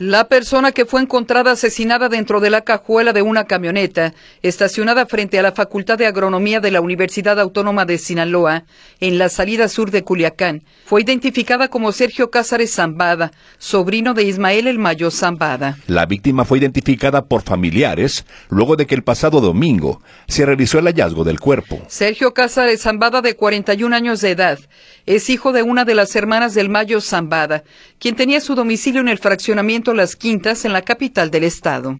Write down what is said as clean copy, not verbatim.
La persona que fue encontrada asesinada dentro de la cajuela de una camioneta estacionada frente a la Facultad de Agronomía de la Universidad Autónoma de Sinaloa, en la salida sur de Culiacán, fue identificada como Sergio Cázares Zambada, sobrino de Ismael El Mayo Zambada. La víctima fue identificada por familiares luego de que el pasado domingo se realizó el hallazgo del cuerpo. Sergio Cázares Zambada, de 41 años de edad, es hijo de una de las hermanas del Mayo Zambada, quien tenía su domicilio en el fraccionamiento Las Quintas, en la capital del estado.